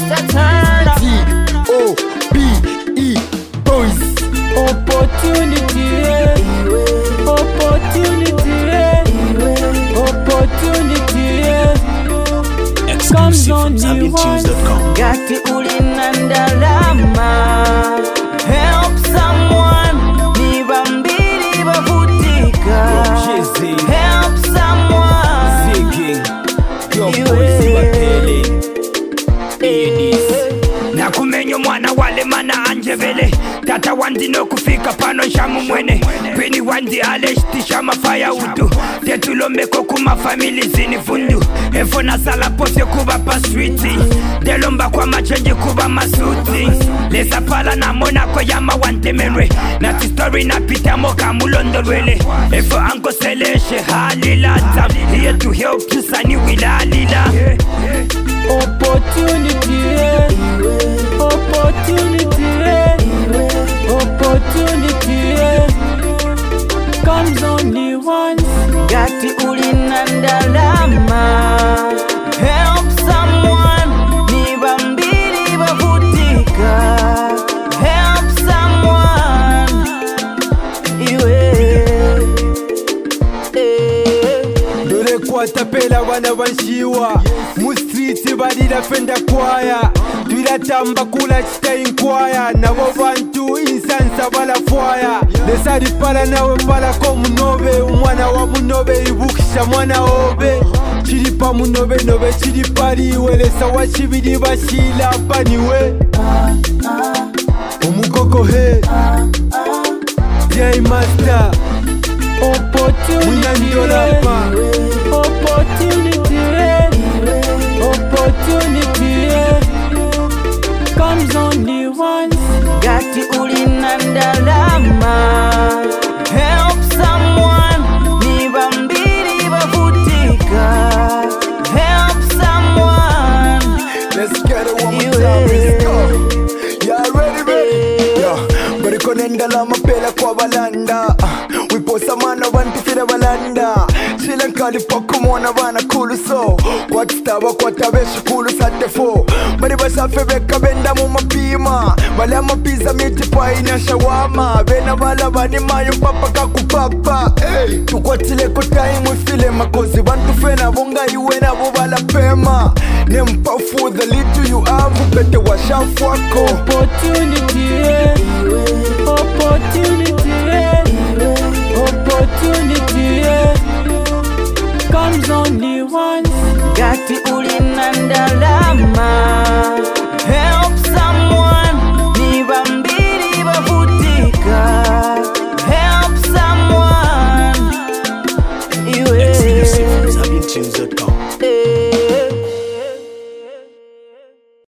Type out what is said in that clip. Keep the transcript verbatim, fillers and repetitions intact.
T O B E boys. Opportunity, opportunity, opportunity comes only once. Gati ulinandalama, help someone. Nibambiri bavutika, help someone. Nakumenyo mwana wale mana anjevele. Tata wandi no kufika pano shamu mwene. Kweni wandi aleshti shama faya udu. Tetulo meko kuma family zini fundu. Efo na sala pose kuba pa streeti. Delomba kwa machenji kuba masuti. Lesa pala na mona kwa yama wante menwe. Nati story na pita moka mulondo wele. Efo anko seleshe halila tam. Here to help you sani wila lila. Opportunity, opportunity, opportunity comes only once. Gati ulinandalama, help someone. Nibambiri bavutika, help someone. Iwe Dole kwa tapela wana wanshiwa. Mustriti badila fenda kwaya. Twila tamba kula chita inkwaya. Na wabantu insansa bala fwaya. Lesari pala nawe pala ko munobe. Umwana wa munobe ibukisha mwana obe. Chiripa munobe nobe chiripariwe. Lesa wa chibidi bashila paniwe. Umukoko he J Master Opportunity, opportunity, opportunity comes only once. Gati ulinandalama, help someone. Nibambiri bavutika, help someone. Let's get it one more time, let's go. Y'all ready, ready? Yeah, but konendala mapela kwa balanda. We post a man of anti-fida balanda. Chilen kali poko mwana wana kulu so. What staba kwa tabeshi kulu sate fo. Bari basa febeka benda mu mapima. Bala mapiza miti pa inya shawama. Bena bala bani mayo papa kakupapa. Hey, tukwatile ko time we file makozi. Bantu fena bonga iwe na bobala pema. Nempa for the little you have. Upete washafu wako. Opportunity, opportunity, opportunity comes only once. Gati ulinandalama, help someone. Nibambiri bavutika, help someone. Iwe Exclusive from Zambian Tunes dot com.